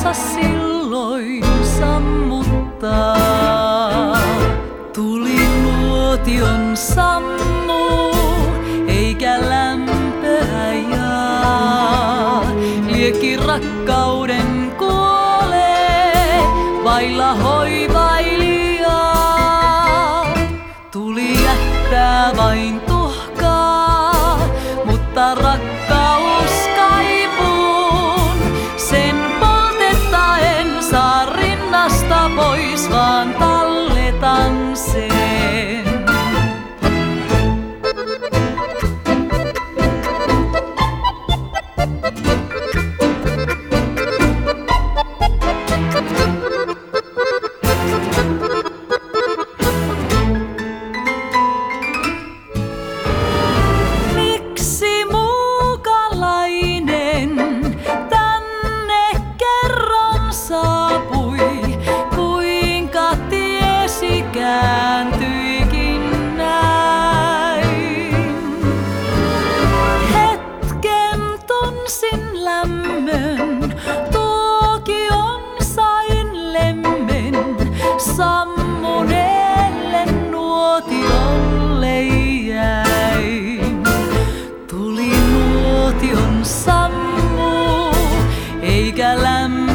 kanssa silloin sammuttaa. Tuli nuotion sammuu, eikä lämpöä jaa. Liekki rakkauden kuolee, vailla hoivailijaa. Tuli jättää vain tuhkaa, mutta rakkaus kaipuun. Sen poltetta en saa rinnasta pois, vaan talletan sen. Kääntyikin näin. Hetken tunsin lämmön, tuokion sain lemmen. Sammuneelle nuotiolle jäin. Tuli nuotion sammuu, eikä lämmö